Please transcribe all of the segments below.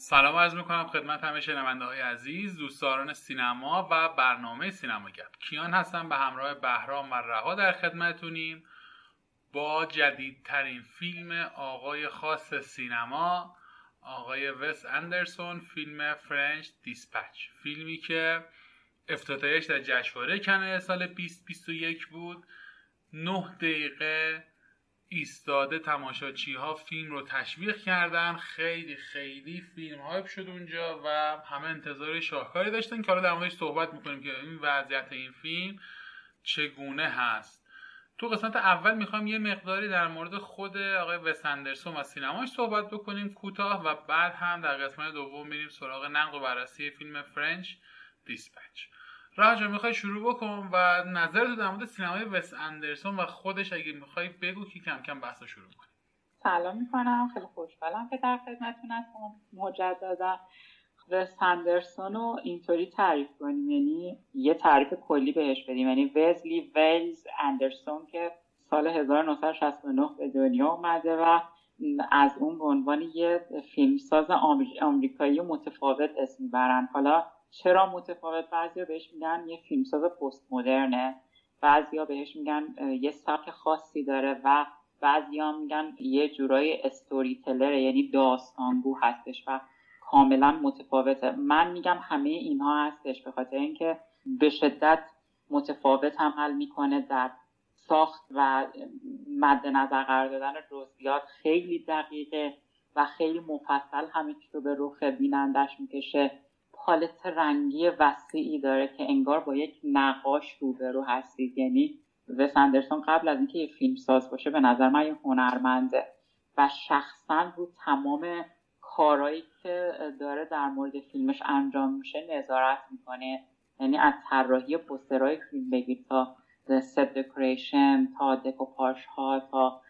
سلام عرض میکنم خدمت همه شنونده‌های عزیز، دوستداران سینما و برنامه سینماگپ. کیان هستم به همراه بهرام و رها در خدمتتونیم با جدیدترین فیلم آقای خاص سینما، آقای وس اندرسون، فیلم فرنچ دیسپچ. فیلمی که افتتاحیش در جشنواره کن سال 2021 بود. 9 دقیقه ایستاده تماشاچی ها فیلم رو تشویق کردن. خیلی فیلم هایپ شد اونجا و همه انتظار شاهکاری داشتن که حالا در موردش صحبت میکنیم که این وضعیت این فیلم چگونه هست. تو قسمت اول میخوام یه مقداری در مورد خود آقای وس اندرسون و سینماش صحبت بکنیم کوتاه و بعد هم در قسمت دوم میریم سراغ نقد و بررسی فیلم فرنچ دیسپچ. راجع میخوای شروع بکن و نظرتو در مورد سینمای وس اندرسون و خودش اگه میخوای بگو که کم کم بحثو شروع کنیم. سلام میکنم، خیلی خوشحالم که در خدمتتون هستم مجددا. وس اندرسون رو اینطوری تعریف کنیم، یعنی یه تعریف کلی بهش بدیم، یعنی وزلی ویلز اندرسون که سال 1969 به دنیا اومده و از اون به عنوان یه فیلمساز آمریکایی متفاوت اسم میبرن. حالا چرا متفاوت؟ بعضیا بهش میگن یه فیلمساز پست مدرنه، بعضیا بهش میگن یه سبک خاصی داره و بعضیا میگن یه جورای استوری تلر، یعنی داستانگو هستش و کاملا متفاوته. من میگم همه اینها هستش به خاطر اینکه به شدت متفاوت عمل میکنه در ساخت و مد نظر قرار دادن جزئیات. خیلی دقیقه و خیلی مفصل همه چیز رو به رخ بینندش میکشه. پالت رنگی وسیعی داره که انگار با یک نقاش روبرو هستید. یعنی وس اندرسون قبل از اینکه یه فیلم ساز باشه به نظر من یه هنرمنده و شخصا رو تمام کارهایی که داره در مورد فیلمش انجام میشه نظارت میکنه. یعنی از طراحی پوسترهای فیلم بگیر تا ست دکوریشن، تا دکوپاژ ها، تا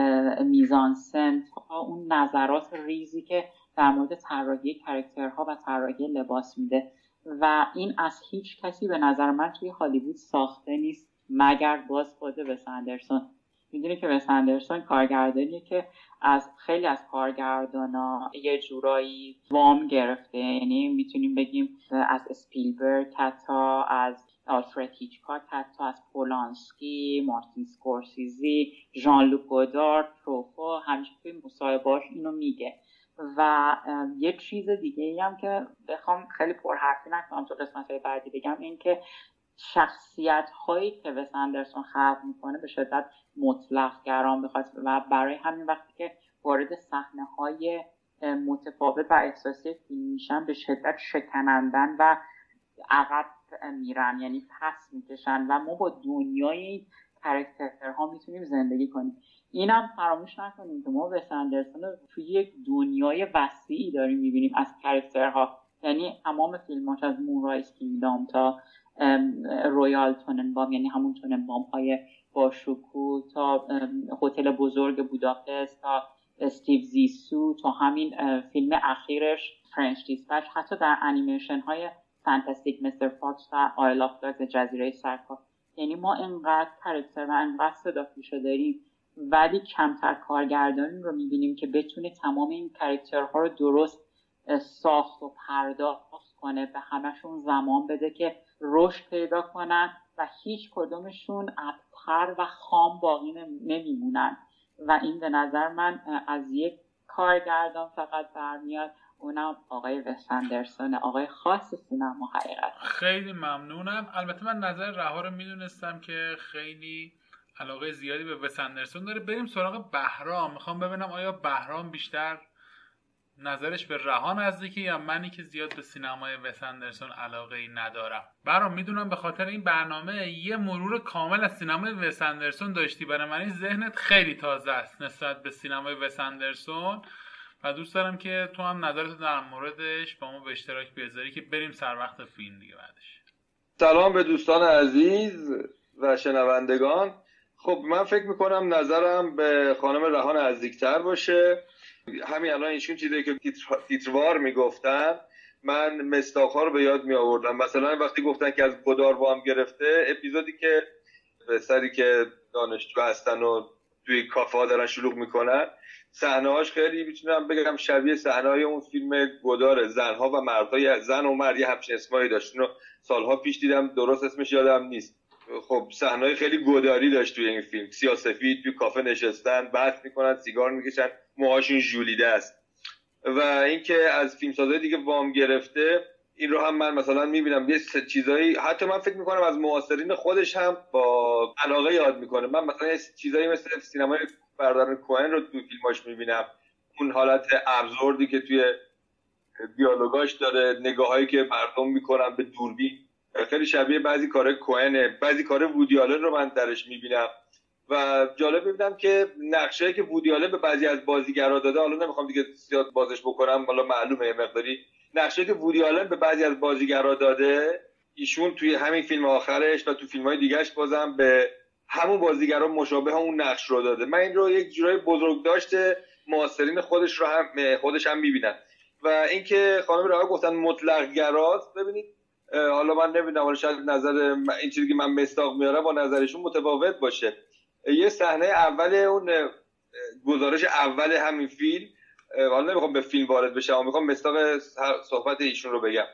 میزانسن، تا اون نظرات ریزی که در مورد طراحی کاراکترها و طراحی لباس میده و این از هیچ کسی به نظر من توی هالیوود ساخته نیست مگر باز خود وس اندرسون. میدونی که وس اندرسون کارگردانیه که از خیلی از کارگردانا یه جورایی وام گرفته. یعنی میتونیم بگیم از اسپیلبرگ، حتی از آلفرد هیچکاک، حتی از پولانسکی، مارتین سکورسیزی، ژان لوک گودارد، تروفو، همیشه توی مصاحبه‌هاش اینو میگه. و یه چیز دیگه ای هم که بخوام خیلی پرحرفی نکنم تو قسمت‌های بعدی بگم، این که شخصیت‌هایی که وس اندرسون خلق میکنه به شدت مطلق گرام بخواد و برای همین وقتی که وارد صحنه‌های متفاوت و احساسی فیلم میشن به شدت شکنندن و عقب میرن، یعنی پس میکشن و ما با دنیای این کاراکترها میتونیم زندگی کنیم. اینم فراموش نکنیم که ما وس اندرسون رو توی یک دنیای وسیعی داریم میبینیم از کاراکترها. یعنی تمام فیلماش از مونرایز کینگدام تا رویال توننبام، یعنی همون توننبام های با شکوه، تا هتل بزرگ بوداپست، تا استیو زیسو، تا همین فیلم اخیرش فرنچ دیسپچ، حتی در انیمیشن های فانتاستیک مستر فاکس و آیل آف داگز جزیره سرکا. یعنی ما انقدر کاراکتر و انقدر صداپوشه داریم ولی کمتر کارگردانی رو میبینیم که بتونه تمام این کاراکترها رو درست ساخت و پرداخت کنه، به همشون زمان بده که رشد پیدا کنن و هیچ کدومشون ابتر و خام باقی نمیمونن. و این به نظر من از یک کارگردان فقط برمیاد، اونم آقای وس اندرسون، آقای خاص سینما. حقیقت خیلی ممنونم. البته من نظر رها رو میدونستم که خیلی علاقه زیادی به وس اندرسون داره. بریم سراغ بهرام. میخوام ببینم آیا بهرام بیشتر نظرش به رها نزدیکه یا منی که زیاد به سینمای وس اندرسون علاقه ای ندارم. برام میدونم به خاطر این برنامه یه مرور کامل از سینمای وس اندرسون داشتی، برای من ذهنت خیلی تازه است نسبت به سینمای وس اندرسون و دوست دارم که تو هم نظرت در موردش با ما به اشتراک بذاری که بریم سر وقت فیلم دیگه بعدش. سلام به دوستان عزیز و شنوندگان. خب من فکر میکنم نظرم به خانم رها نزدیکتر باشه. همین الان ایشون چیزی که تیتروار میگفتن من مصداق‌ها رو به یاد می آوردم. مثلا وقتی گفتن که از گودار وام گرفته، اپیزودی که به سری که دانشجو هستن و توی کافه ها دارن شلوغ میکنن، صحنه‌هاش خیلی میتونم بگم شبیه صحنه‌های اون فیلم گدار زنها و مردهای زن و مرد، یه همچین اسمایی داشت. اونو سالها پیش دیدم، درست اسمش یادم نیست. خب صحنه‌های خیلی گداری داشت توی این فیلم، سیاه‌سفید توی کافه نشستن، بحث میکنن، سیگار میکشن، موهاشون ژولیده است. و اینکه از فیلمسازای دیگه وام گرفته، این رو هم من مثلا میبینم یه چیزایی، حتی من فکر میکنم از معاصرین خودش هم با علاقه یاد میکنه. من مثلا یه چیزایی مثل سینمای برادران کوهن رو تو فیلماش میبینم، اون حالت ابزوردی که توی دیالوگاش داره، نگاهایی که مردم میکنن به دوربین، خیلی شبیه بعضی کارهای کوهنه. بعضی کار وودی آلن رو من درش میبینم و جالب میبینم که نقشه‌ای که وودی آلن به بعضی از بازیگرا داده، حالا نمیخوام دیگه زیاد بازش بکنم، حالا معلومه مقداری، نقشه‌ای که وودی آلن به بعضی از بازیگرا داده، ایشون توی همین فیلم آخرش و تو فیلم‌های دیگه‌اش بازم به همون بازیگرا مشابه اون نقش رو داده. من این رو یک جورای بزرگ داشته معاصرین خودش هم میبینم. و اینکه خانم رها گفتن مطلق گراست، ببینید حالا من نمیدونم، حالا شاید نظر این چیزی که من مستاق میارم با نظرشون متفاوت باشه. یه صحنه اول اون گزارش اول همین فیلم، حالا نمیخوام به فیلم وارد بشم، اما میخوام مستاق صحبت ایشون رو بگم.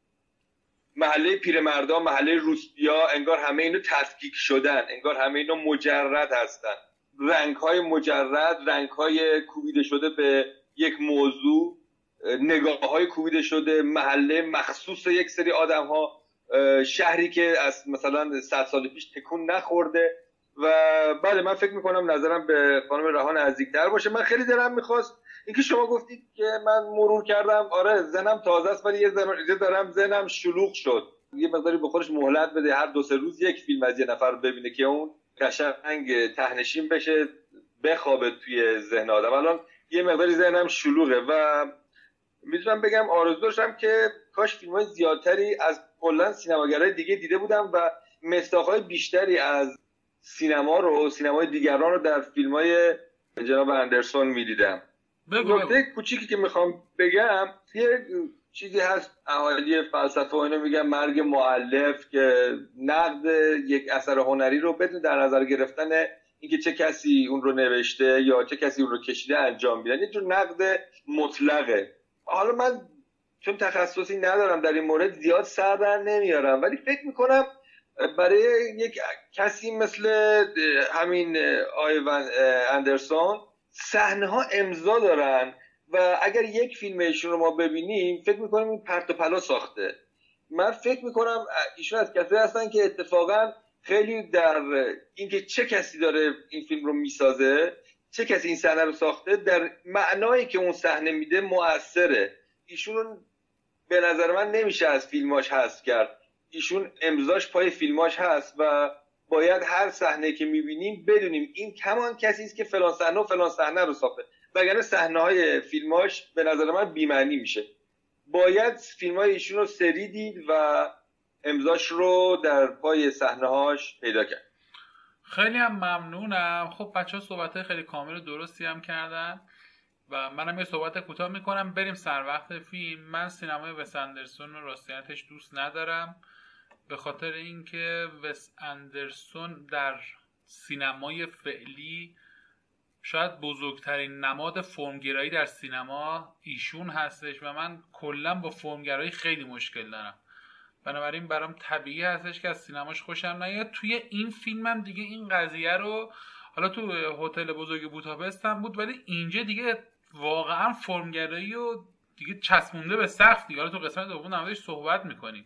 محله پیرمردان، محله روسپیا، انگار همه اینو تفکیک شدن، انگار همه اینو مجرد هستن، رنگ‌های مجرد، رنگ‌های کوبیده شده به یک موضوع، نگاه‌های کوبیده شده، محله مخصوص یک سری آدم‌ها، شهری که از مثلا 100 سال پیش تکون نخورده. و بله، من فکر میکنم نظرم به خانم رها نزدیک‌تر باشه. من خیلی دلم میخواست اینکه شما گفتید که من مرور کردم، آره ذهنم تازه است ولی یه ذهنم شلوغ شد. یه مقداری به خودش مهلت بده، هر 2-3 روز یک فیلم از یه نفر ببینه که اون قشنگ تهنشین بشه، بخوابه توی ذهن آدم. الان یه مقداری ذهنم شلوغه و میتونم بگم آرزو داشتم که کاش فیلم‌های زیادتری از کلا سینماگرای دیگه دیده بودم و مصداق‌های بیشتری از سینمای دیگران رو در فیلم‌های جناب اندرسون می‌دیدم. نکته کوچیکی که میخوام بگم، یه چیزی هست اهالی فلسفه و اینو میگم مرگ مؤلف، که نقد یک اثر هنری رو بدون در نظر گرفتن اینکه چه کسی اون رو نوشته یا چه کسی اون رو کشیده انجام میدن، یه جور نقد مطلقه. حالا من چون تخصصی ندارم در این مورد زیاد سر در نمیارم، ولی فکر میکنم برای یک کسی مثل همین آیوان اندرسون صحنه ها امضا دارن و اگر یک فیلم ایشون رو ما ببینیم فکر میکنیم این پرت و پلا ساخته. من فکر میکنم ایشون از کسایی هستن که اتفاقا خیلی در اینکه چه کسی داره این فیلم رو میسازه، چه کسی این صحنه رو ساخته، در معنایی که اون صحنه میده مؤثره. ایشون به نظر من نمیشه از فیلماش حذف کرد. ایشون امضاش پای فیلماش هست و باید هر صحنه که میبینیم بدونیم این همان کسی است که فلان صحنه و فلان صحنه رو ساخته، وگرنه صحنه‌های فیلماش به نظر من بی‌معنی میشه. باید فیلم‌های ایشون رو سری دید و امضاش رو در پای صحنه‌هاش پیدا کرد. خیلی هم ممنونم. خب بچه‌ها صحبت‌های خیلی کامل و درستی هم کردن و منم یه صحبت کوتاه میکنم بریم سر وقت فیلم. من سینمای وس اندرسون رو راستیتش دوست ندارم، به خاطر اینکه وس اندرسون در سینمای فعلی شاید بزرگترین نماد فرمگرایی در سینما ایشون هستش و من کلا با فرمگرایی خیلی مشکل دارم، بنابراین برام طبیعی هستش که از سینماش خوشم نیاد. توی این فیلمم دیگه این قضیه رو، حالا تو هتل بزرگ بوداپست هم بود ولی اینجا دیگه واقعا فرمگرایی و دیگه چسبونده به سقف دیگه. حالا تو قسمت دوم نمایش صحبت میکنیم.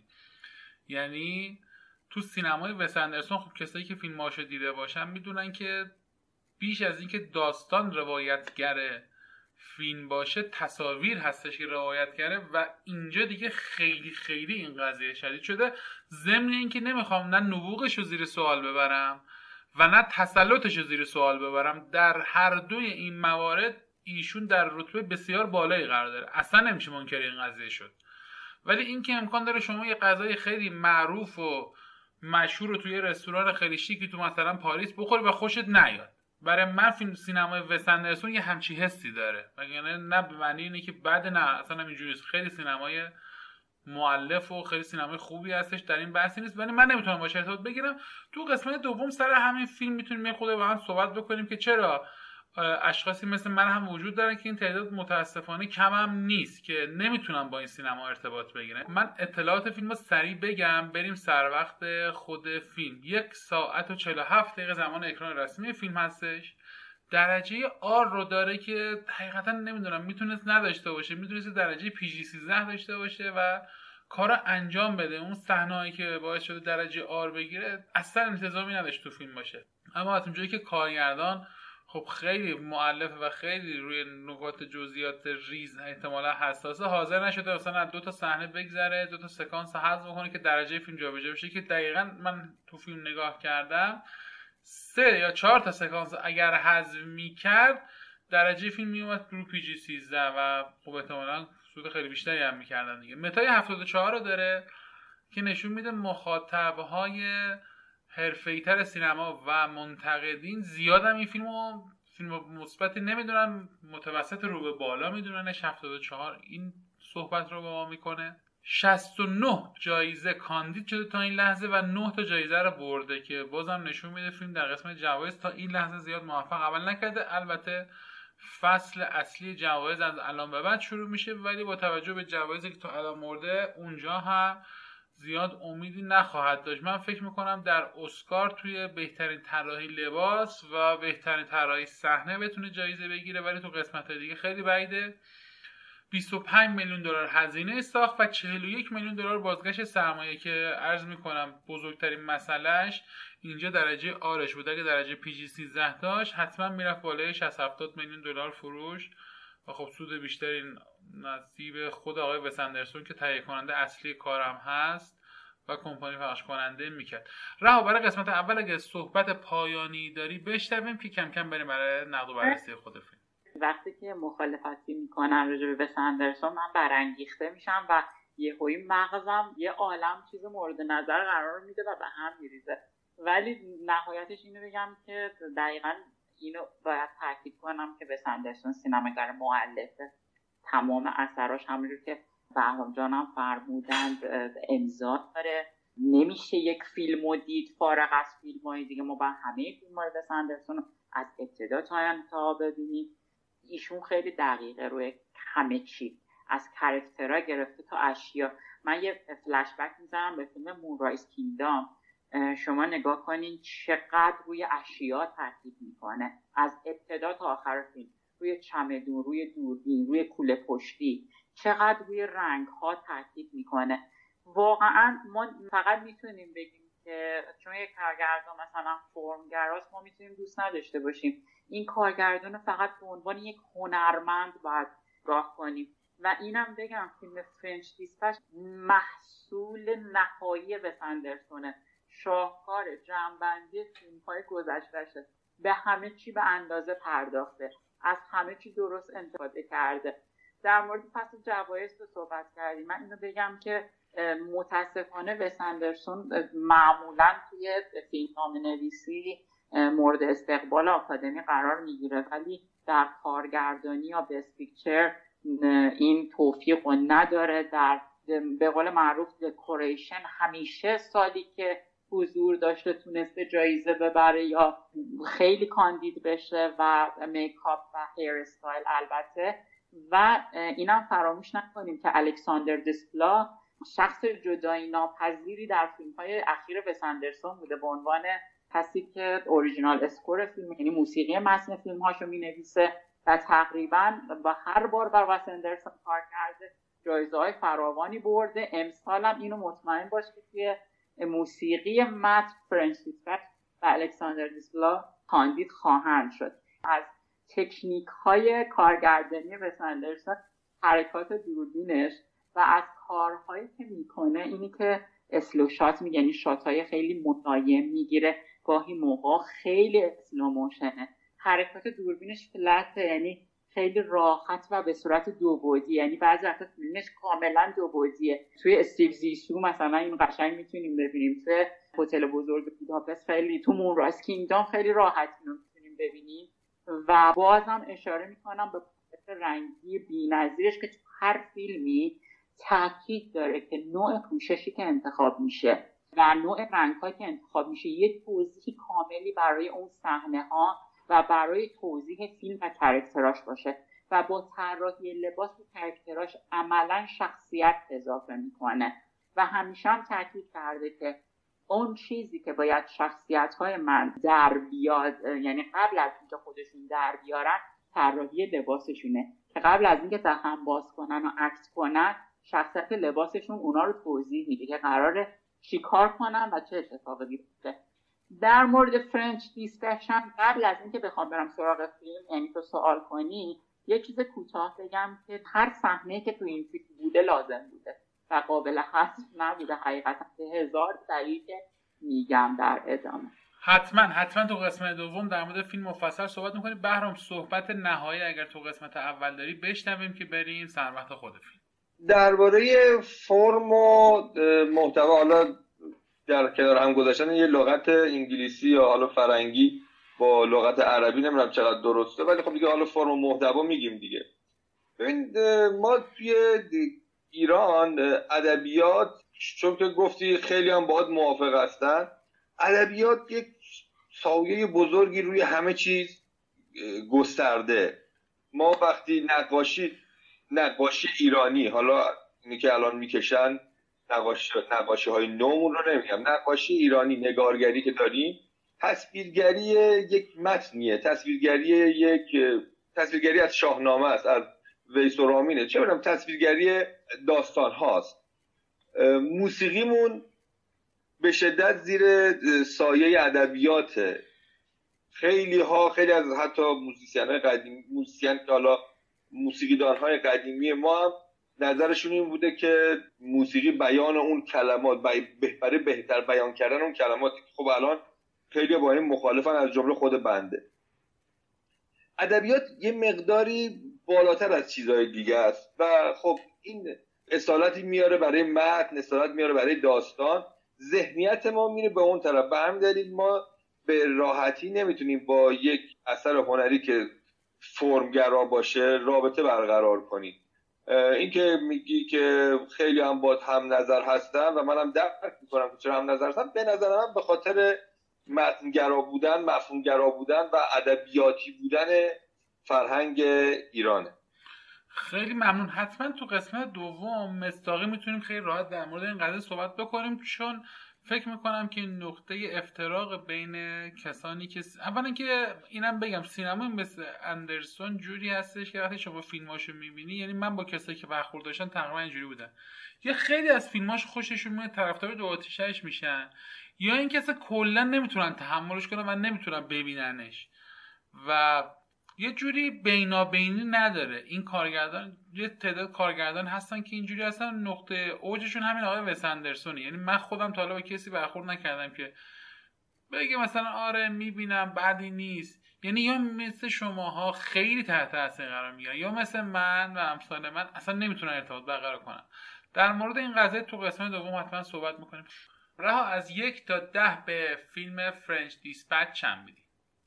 یعنی تو سینمای وس اندرسون، خب کسایی که فیلماشو دیده باشن میدونن که بیش از اینکه داستان روایتگر فیلم باشه، تصاویر هستش که روایتگره و اینجا دیگه خیلی خیلی این قضیه شدید شده. ضمن اینکه نمیخوام نه نبوغش رو زیر سوال ببرم و نه تسلطش رو زیر سوال ببرم، در هر دوی این موارد ایشون در رتبه بسیار بالایی قرار داره، اصلا نمیشه منکر این قضیه شد. ولی اینکه امکان داره شما یه غذای خیلی معروف و مشهور رو توی رستوران خیلی شیکی تو مثلا پاریس بخوری و خوشت نیاد، برای من فیلم سینمای وس اندرسون یه همچی حسی داره. یعنی نه به معنی اینه که بعد، نه اصلا همینجوریه، خیلی سینمای مؤلف و خیلی سینمای خوبی هستش، در این بحثی نیست، ولی من نمیتونم باشه ارتباط بگیرم. تو قسمت دوم سر همین فیلم میتونیم یه خود با هم صحبت بکنیم که چرا اشخاصی مثل من هم وجود دارن که این تعداد متاسفانه کم هم نیست که نمیتونن با این سینما ارتباط بگیرن. من اطلاعات فیلم رو سریع بگم بریم سر وقت خود فیلم. 1 ساعت و 47 دقیقه زمان اکران رسمی فیلم هستش. درجه آر رو داره که حقیقتا نمیدونم میتونست نداشته باشه، میتونست درجه PG-13 داشته باشه و کارا انجام بده. اون صحنه‌ای که باعث شده درجه آر بگیره اصلا انتظامی نداشت تو فیلم باشه. اما از اونجایی که کارگردان خب خیلی مؤلف و خیلی روی نکات جزئیات ریز احتمالا حساسه، حاضر نشده مثلا از 2 تا صحنه بگذره، 2 تا سکانس حذف بکنه که درجه فیلم جابجا بشه، که دقیقاً من تو فیلم نگاه کردم 3 یا 4 تا سکانس اگر حذف می‌کرد درجه فیلم میومد رو PG-13 و خب احتمالاً سود خیلی بیشتری هم می‌کردن دیگه. متای 74 رو داره که نشون میده مخاطب‌های حرفه‌ای‌تر سینما و منتقدین زیاد هم این فیلم مثبتی نمیدونن، متوسط رو به بالا میدوننش. 74 این صحبت رو به ما میکنه. 69 جایزه کاندید شده تا این لحظه و 9 تا جایزه رو برده که بازم نشون میده فیلم در قسمت جوایز تا این لحظه زیاد موفق عمل نکرده. البته فصل اصلی جوایز از الان به بعد شروع میشه، ولی با توجه به جوایزی که تا الان برده اونجا هم زیاد امیدی نخواهد داشت. من فکر میکنم در اسکار توی بهترین طراحی لباس و بهترین طراحی صحنه بتونه جایزه بگیره، ولی تو قسمت دیگه خیلی بعیده. 25 میلیون دلار هزینه ساخت و 41 میلیون دلار بازگشت سرمایه که عرض میکنم بزرگترین مسئلهش اینجا درجه آرش بود. اگه درجه PG-13 داشت حتما میرفت بالای 60-70 میلیون دلار فروش و خب سود بیشتری نصیب خود آقای وس اندرسون که تهیه کننده اصلی کارم هست و کمپانی پخش کننده میکرد. رها برای قسمت اول اگه صحبت پایانی داری بشنویم که کم کم بریم برای نقد و بررسی خود فیلم. وقتی که مخالفتی میکنن راجع به وس اندرسون من برانگیخته میشم و یهویی مغزم یه عالم چیز مورد نظر قرار میده و به هم میریزه. ولی نهایتش اینو بگم که دقیقاً اینو باید تاکید کنم که وس اندرسون سینماگر مؤلفه. تمام اثراش همونجور که بهرام جانم فرمودند امضا داره. نمیشه یک فیلمو دید فارغ از فیلم‌های دیگه. ما با همه فیلم‌های وس اندرسون از ابتدا تا انتها ببینیم. ایشون خیلی دقیقه روی همه چی، از کاراکترها گرفته تا اشیا. من یه فلش بک میزنم به فیلم مونرایز کینگدام. شما نگاه کنین چقدر روی اشیا تاکید میکنه از ابتدا تا آخر فیلم، روی چمدون، روی دوربین، روی کوله پشتی، چقدر روی رنگ ها تاکید میکنه. واقعا ما فقط میتونیم بگیم که چون یک کارگردان مثلا فرمگراست ما میتونیم دوست نداشته باشیم. این کارگردان فقط به عنوان یک هنرمند باید نگاه کنیم. و اینم بگم فیلم فرنچ دیسپچ محصول نهایی وس اندرسونه. شاهکار جمع‌بندی فیلم‌های گذشته‌شه. به همه چی به اندازه پرداخته، از همه چی درست استفاده کرده. در مورد فصل جوایز تو صحبت کردیم. من اینو بگم که متاسفانه وس اندرسون معمولاً توی فیلمنامه‌نویسی مورد استقبال آکادمی قرار میگیره، ولی در کارگردانی یا بست پیکچر این توفیق رو نداره. در به قول معروف دکوریشن همیشه سالی که حضور داشته تونسته جایزه ببره یا خیلی کاندید بشه و میکاپ و هیر استایل البته. و اینم فراموش نکنیم که الکساندر دسپلا شخص جدایی ناپذیری در فیلم‌های اخیر وس اندرسون بوده به عنوان کسی که اوریجینال اسکور فیلم یعنی موسیقی متن فیلم‌هاشو می‌نویسه و تقریباً با هر بار بر وس اندرسون کار کرده جایزه‌های فراوانی برده. امسال هم اینو مطمئن باش که توی موسیقی متن فرنچ دیسپچ و الکساندر دسپلا کاندید خواهند شد. از تکنیک‌های کارگردانی وس اندرسون، حرکات دوربینش و از کارهایی که میکنه، اینی که اسلو شات میگه، یعنی شات‌های خیلی ملایم میگیره، گاهی موقع خیلی اسلو موشنه، حرکات دوربینش فلته، یعنی خیلی راحت و به صورت دو بعدی، یعنی بعضی وقتا فیلمش کاملا دو بعدیه. توی استیو زیسو مثلا این قشنگ میتونیم ببینیم، توی هتل بزرگ بوداپست خیلی، تو مونرایز کینگدام خیلی راحت اینو میتونیم ببینیم. و بازم اشاره میکنم به پالت رنگی بی‌نظیرش که تو هر فیلمی تاکید داره که نوع پوششی که انتخاب میشه و نوع رنگ‌هایی که انتخاب میشه یه توضیح کاملی برای اون صحنه‌ها و برای توضیح فیلم و کاراکتراش باشه و با طراحی لباس به کاراکتراش عملا شخصیت اضافه میکنه و همیشه هم تاکید کرده که اون چیزی که باید شخصیت‌های من در بیاد، یعنی قبل از اینکه خودشون در بیارن، طراحی لباسشونه که قبل از اینکه دهن باز کنن و اکت کنن شخصیت لباسشون اونا رو توضیح میده که قراره چی کار کنن و چه اتفاقی بیفته. در مورد فرنچ دیسپچ هم قبل از اینکه بخوام برم سراغ فیلم، یعنی تو سوال کنی، یه چیز کوتاه بگم که هر صحنه که تو این فیلم بوده لازم بوده و قابل حذف نبوده حقیقتا، به 1000 دلیل میگم در ادامه. حتما تو قسمت دوم در مورد فیلم مفصل صحبت میکنیم. بهرام صحبت نهایی اگر تو قسمت اول داری بشنویم که بریم سر وقت خود فیلم. درباره فرم و محتوا، حالا در کنار هم گذاشتن یه لغت انگلیسی یا حالا فرنگی با لغت عربی نمیدونم چقدر درسته، ولی خب دیگه حالا فرم و محتوا میگیم دیگه. ببین ما توی ایران ادبیات، چون که گفتی خیلی هم باهات موافق هستن، ادبیات یک سایه بزرگی روی همه چیز گسترده. ما وقتی نقاشی ایرانی، حالا اینی که الان میکشن نقاشی های نومون رو نمیگم، نقاشی ایرانی، نگارگری که داریم، تصویرگری یک متنیه، تصویرگری از شاهنامه است، از ویس و رامینه، چه می‌دونم، تصویرگری داستان هاست. موسیقیمون به شدت زیر سایه ادبیاته. خیلی از حتی موسیقیدان که حالا موسیقیدان‌های قدیمی ما هم نظرشون این بوده که موسیقی بیان اون کلمات، برای بهتر بیان کردن اون کلمات. خب الان خیلی با این مخالفن، از جمله خود بنده. ادبیات یه مقداری بالاتر از چیزهای دیگه است و خب این اصالتی میاره برای متن، اصالت میاره برای داستان، ذهنیت ما میره به اون طرف. به همین دلیل ما به راحتی نمیتونیم با یک اثر هنری که فرمگرا باشه رابطه برقرار کنیم. این که میگی که خیلی هم باید هم نظر هستن و منم درک میکنم که چرا هم نظر هستن، به نظر من به خاطر متنگرا بودن، مفهومگرا بودن و ادبیاتی بودن فرهنگ ایرانه. خیلی ممنون. حتما تو قسمت دوم مستاقی میتونیم خیلی راحت در مورد این قضیه صحبت بکنیم، چون فکر میکنم که نقطه افتراق بین کسانی که اولا که اینم بگم سینما مثل اندرسون جوری هستش که وقتی شما فیلماشو میبینی، یعنی من با کسایی که برخورد داشتن تقریبا اینجوری بودن، یا خیلی از فیلماش خوششون میاد طرفدار دو آتیشش میشن، یا این که اصلا کلا نمیتونن تحملش کنن و نمیتونن ببیننش و یه جوری بینابینی نداره. این کارگردان، یه تعداد کارگردان هستن که اینجوری هستن، نقطه اوجشون همین آقای وس اندرسونه. یعنی من خودم تا حالا با کسی برخورد نکردم که بگه مثلا آره میبینم بعدی نیست، یعنی یا مثل شماها خیلی تحت تاثیر قرار میگیرن، یا مثل من و امثال من اصلا نمیتونن ارتباط برقرار کنن. در مورد این قضیه تو قسمت دوم حتما صحبت میکنیم. رها، از 1 تا 10 به فیلم فرنچ دیسپچ چند میدی؟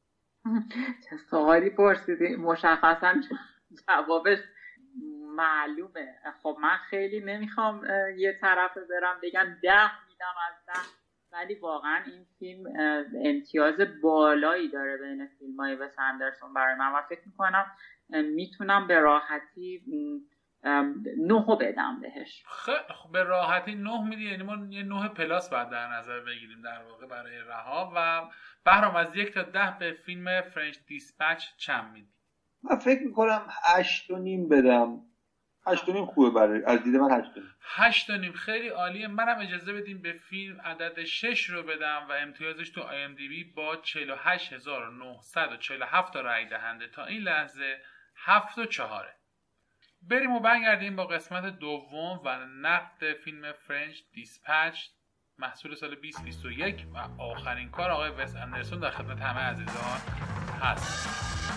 چه سوالی پرسیدی، مشخصا جوابش معلومه. خب من خیلی نمیخوام یه طرفه برم بگم 10 میدم از 10، ولی واقعا این فیلم امتیاز بالایی داره بین فیلم‌های وس اندرسون برای من و فکر میکنم میتونم به راحتی 9 بدم بهش. خب به راحتی 9 میدی، یعنی ما یه 9 پلاس باید در نظر بگیریم در واقع برای رها. و بهرام از 1 تا 10 به فیلم فرنچ دیسپچ چند میدی؟ من فکر میکنم 8.5 بدم. 8.5 خوبه برای از دید من. 8.5 خیلی عالیه. منم اجازه بدیم به فیلم عدد 6 رو بدم و امتیازش تو IMDb با 48947 تا رای دهنده تا این لحظه 7.4. بریم و برگردیم با قسمت دوم و نقد فیلم فرنچ دیسپچ محصول سال 2021 و آخرین کار آقای وس اندرسون در خدمت همه عزیزان هست.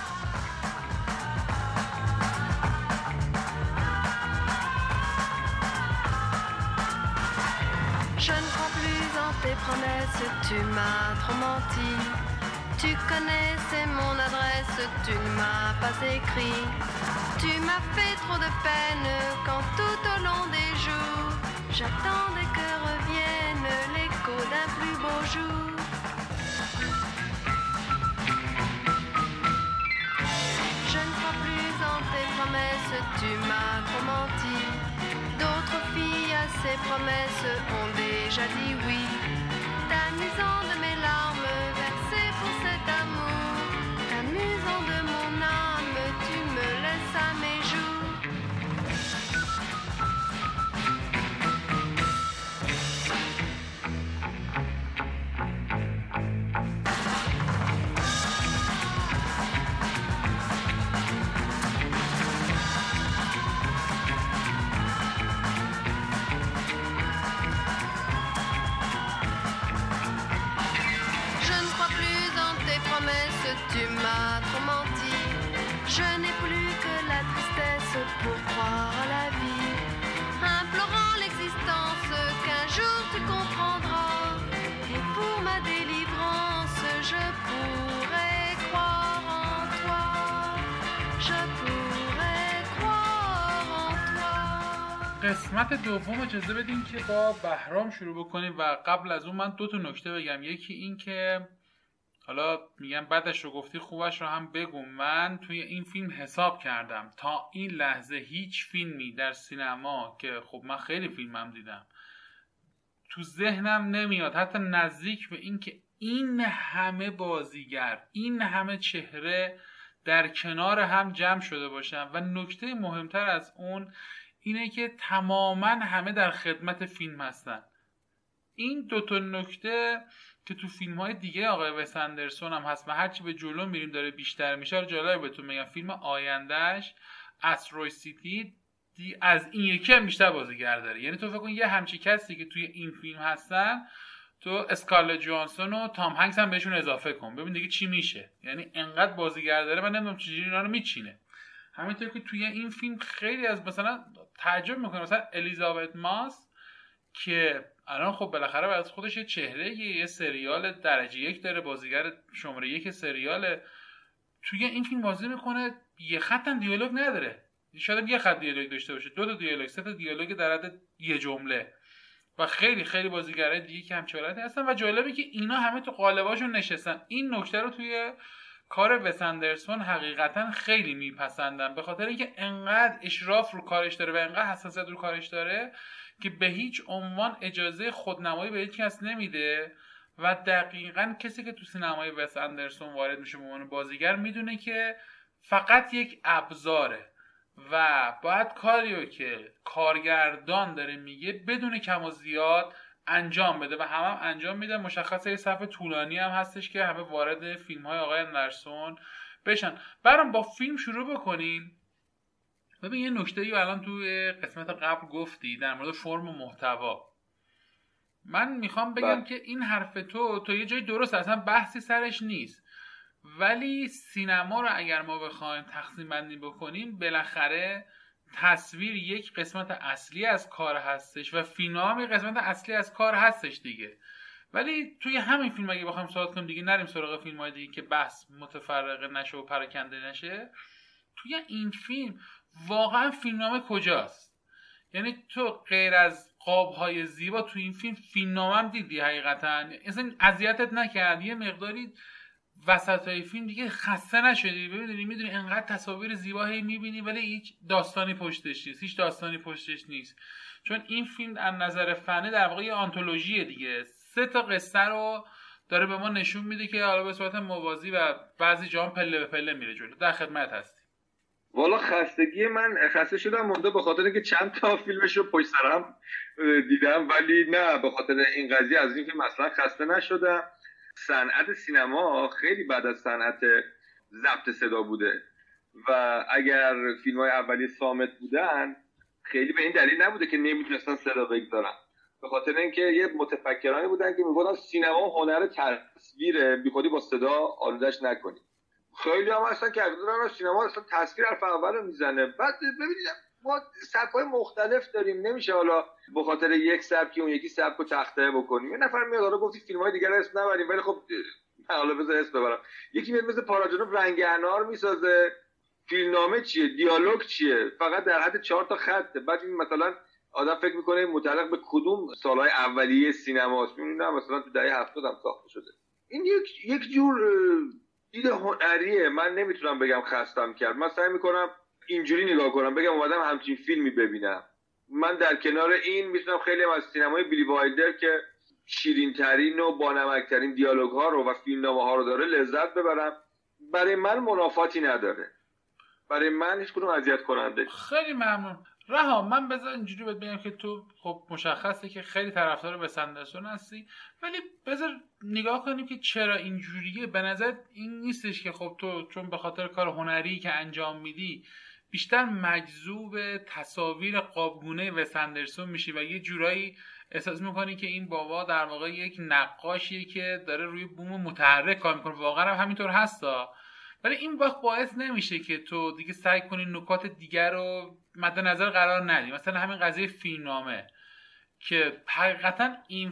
Je ne crois plus en tes promesses, tu m'as trop menti. Tu connaissais mon adresse, tu ne m'as pas écrit. Tu m'as fait trop de peine quand tout au long des jours j'attendais que revienne l'écho d'un plus beau jour. tu m'as trop menti. D'autres filles à ces promesses ont déjà dit oui. T'amusant de mes larmes versées pour cet amour, t'amusant de mon âme, tu me laisses à mes joues. Tu m'as trop menti. Je n'ai plus que la tristesse pour croire à la vie, implorant l'existence qu'un jour tu comprendras. Et pour ma délivrance, je pourrais croire en toi. Je pourrais croire en toi. قسمت دوم اجازه بدین که با بهرام شروع بکنیم و قبل از اون من دو تا نکته بگم. یکی این که حالا میگم بعدش رو گفتی خوبش رو هم بگم، من توی این فیلم حساب کردم تا این لحظه هیچ فیلمی در سینما که خب من خیلی فیلمم دیدم تو ذهنم نمیاد حتی نزدیک به این که این همه بازیگر، این همه چهره در کنار هم جمع شده باشن و نکته مهمتر از اون اینه که تماما همه در خدمت فیلم هستن. این دوتا نکته که تو فیلم های دیگه آقای وس اندرسون هم هست و هرچی به جلو میریم داره بیشتر میشه. جالبه بهتون میگم فیلم آیندهش استروید سیتی از این یکی هم بیشتر بازیگر داره. یعنی تو فکر کن یه همچی کسی که توی این فیلم هستن تو اسکارلت جوانسون و تام هنگس هم بهشون اضافه کن ببین دیگه چی میشه. یعنی انقدر بازیگر داره من نمیدونم چجوری اینا رو میچینه. همینطور که توی این فیلم خیلی از مثلا تعجب میکنه مثلا الیزابت ماس که الان خب بالاخره از خودش یه چهره یه سریال درجه 1 داره، بازیگر شماره 1 سریال، توی این فیلم بازی میکنه یه خط هم دیالوگ نداره. شاید یه خط دیالوگ داشته باشه، 2 تا دیالوگ، 3 تا دیالوگ در حد یه جمله و خیلی خیلی بازیگرای دیگه که همچین حالتی هستن و جالبه که اینا همه تو قالباشون نشستن. این نکته رو توی کار وس اندرسون حقیقتا خیلی میپسندم به خاطر اینکه انقدر اشراف رو کارش داره و انقدر حساسیت رو کارش داره که به هیچ عنوان اجازه خودنمایی به هیچ کس نمیده و دقیقاً کسی که تو سینمای وس اندرسون وارد میشه به عنوان بازیگر میدونه که فقط یک ابزاره و باید کاریو که کارگردان داره میگه بدون کم و زیاد انجام بده و هم انجام میده. مشخصه یه صفحه طولانی هم هستش که همه وارد فیلم های آقای اندرسون بشن. برام با فیلم شروع بکنیم. ببین یه نکته‌ای الان توی قسمت قبل گفتی در مورد فرم و محتوا. من میخوام بگم که این حرف تو یه جای درست، اصلا بحثی سرش نیست، ولی سینما رو اگر ما بخوایم تقسیم بندی بکنیم بالاخره تصویر یک قسمت اصلی از کار هستش و فیلم هم یک قسمت اصلی از کار هستش دیگه. ولی توی همین فیلم اگه بخوایم صحبت کنیم دیگه نریم سراغ فیلم‌های دیگه که بحث متفرقه نشه و پراکنده نشه، توی این فیلم واقعا فیلمنامه کجاست؟ یعنی تو غیر از قاب‌های زیبا تو این فیلمنامه هم دیدی حقیقتا اصلا اذیتت نکرد؟ یه مقداری وسطای فیلم دیگه خسته نشدی؟ میدونی انقدر تصاویر زیبایی میبینی ولی هیچ داستانی پشتش نیست، هیچ داستانی پشتش نیست. چون این فیلم از نظر فنی در واقع یه آنتولوژیه دیگه، 3 تا قصه رو داره به ما نشون میده که حالا به صورت موازی و بعضی جا هم پله به پله میره جلو. در خدمت هستی. والا خستگی من خسته شدم مونده به خاطر اینکه چند تا فیلمش رو پشت سر هم دیدم، ولی نه به خاطر این قضیه از این فیلم اصلا خسته نشدم. صنعت سینما خیلی بعد از صنعت ضبط صدا بوده و اگر فیلم‌های اولیه صامت بودن خیلی به این دلیل نبوده که نمیتونستن صدا بگذارن، به خاطر اینکه یه متفکرانی بودن که میگفتن سینما هنر تصویره، بیخودی با صدا آلودش نکنید. خیلی هم هستن که اگه سینما اصلا تصویر حرف اول رو میزنه. بعد ببینید ما سبک‌های مختلف داریم، نمیشه حالا به خاطر یک سبکی اون یکی سبک رو تخته بکنیم. یه نفر میاد حالا گفتی فیلم‌های دیگر اسم نبریم، ولی خب حالا بذار اسم ببرم. یکی میاد مثل پاراجنوف رنگ انار میسازه، فیلمنامه چیه، دیالوگ چیه، فقط در حد 4 تا خطه. بعد این مثلا آدم فکر میکنه متعلق به کدوم سالهای اولیه سینماست، میبینه مثلا تو دهه 70 هم ساخته شده. این یک جور دید هنریه. من نمیتونم بگم خستم کرد. من سعی میکنم اینجوری نگاه کنم بگم اومدم همچین فیلمی ببینم. من در کنار این میتونم خیلی از سینمای بیلی وایلدر که شیرین ترین و بانمکترین دیالوگ ها رو و فیلمنامه ها رو داره لذت ببرم. برای من منافاتی نداره، برای من هیچ کدوم اذیت کننده. خیلی ممنون. رها، من بذار اینجوری بهت بگم که تو خب مشخصه که خیلی طرفدار وس اندرسون هستی، ولی بذار نگاه کنیم که چرا اینجوریه. به نظر این نیستش که خب تو چون به خاطر کار هنری که انجام میدی بیشتر مجذوب تصاویر قابگونه وس اندرسون میشی و یه جورایی احساس میکنی که این بابا در واقع یک نقاشیه که داره روی بوم متحرک کار میکنه؟ واقعا هم همینطور هستا، ولی این وقت باعث نمیشه که تو دیگه سعی کنی نکات دیگر رو مد نظر قرار ندی. مثلا همین قضیه فیلمنامه که حقیقتا این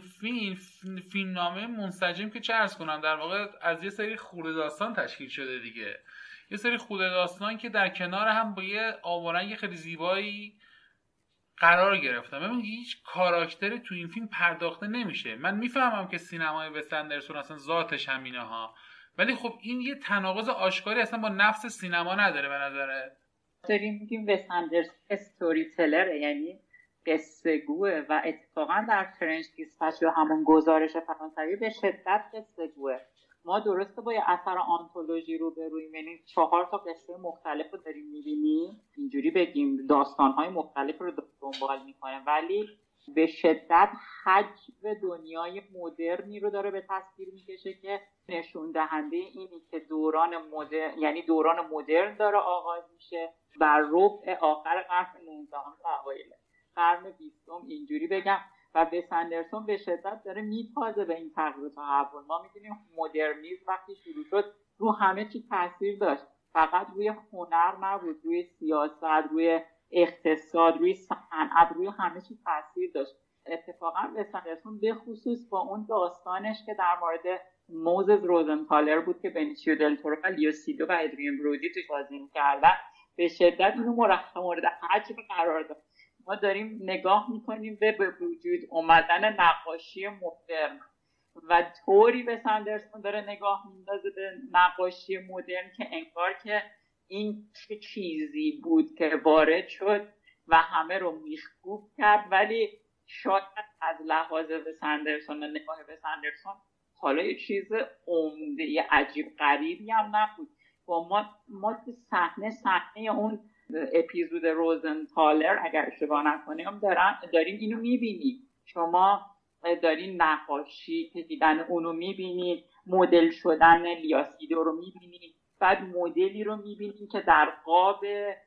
فیلمنامه منسجم که چه عرض کنم در واقع از یه سری خورده داستان تشکیل شده دیگه، یه سری خورده داستان که در کنار هم با یه آوارنگ خیلی زیبایی قرار گرفتن. ببین هیچ کاراکتری تو این فیلم پرداخته نمیشه. من میفهمم که سینمای وس اندرسون اصلا ذاتش همینه ها، ولی خب این یه تناقض آشکاری اصلا با نفس سینما نداره به نظره. داریم میگیم وس اندرسون استوری تلره، یعنی قصه گوه و اتفاقا در فرنچ دیسپچ یا همون گزارش فرانسوی به شدت قصه گوه. ما درسته با یه اثر آنتولوژی رو برویم، یعنی 4 تا قصه مختلف رو داریم میبینیم، اینجوری بگیم داستان‌های مختلف رو دنبال میکنه، ولی به شدت حجم دنیای مدرنی رو داره به تصویر میکشه که نشون دهنده اینی که دوران مدرن، یعنی دوران مدرن داره آغاز میشه بر ربع آخر قرن 19 تا اوایل قرن 20. اینجوری بگم و وس اندرسون به شدت داره میتازه به این تغییر و تحول. ما میدونیم مدرنیسم وقتی شروع شد رو همه چی تاثیر داشت، فقط روی هنر نبود، روی سیاست، روی اقتصاد، روی صنعت، روی همه چی تاثیر داشت. اتفاقا وس اندرسون به خصوص با اون داستانش که در مورد موزز روزنتالر بود که بنیچیو دل تورو و لیو سیدو و ادریان برودی توش بازی می‌کردن، به شدت اینو مورد حجم قرار داد. ما داریم نگاه میکنیم به وجود اومدن نقاشی مدرن و طوری وس اندرسون داره نگاه میندازه به نقاشی مدرن که انگار که این چه چیزی بود که وارد شد و همه رو میخکوب کرد، ولی شاید از لحاظ وس اندرسون و نگاه وس اندرسون حالا یه چیز عمده یه عجیب غریبی هم نبود. با ما تو صحنه اون اپیزود روزنتالر اگر اشتباه نکنم داریم اینو میبینیم. شما دارین نقاشی کشیدن اونو میبینید، مدل شدن لیاسیدو رو میبینید، بعد مدلی رو میبینید که در قاب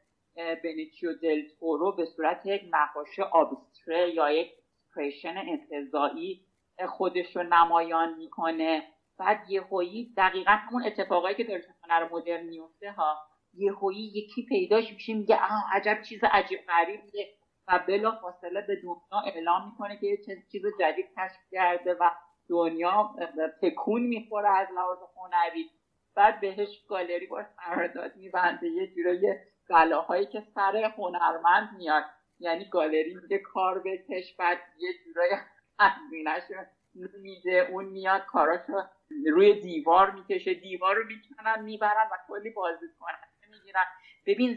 بنیچیو دل تورو به صورت یک نقاشی ابستره یا یک اکسپرشن انتزاعی خودش رو نمایان میکنه. بعد یهویی دقیقاً همون اتفاقایی که داره تو هنر مدرن میفته ها، یهویی یکی پیداش میشه میگه عجب چیز عجیب غریبیه و بلافاصله به دنیا اعلام میکنه که یه چیز جدید کشف کرده و دنیا تکون میخوره از لحاظ هنری. بعد بهش گالری باش قرارداد میبنده، یه جورایی بلاهایی که سر هنرمند میاد، یعنی گالری میگه کار بکش، بعد یه جورایی هزینه‌شو میده، اون میاد کاراشو روی دیوار میکشه، دیوار رو میکنن میبرن و کلی بازیکن میگیرن. ببین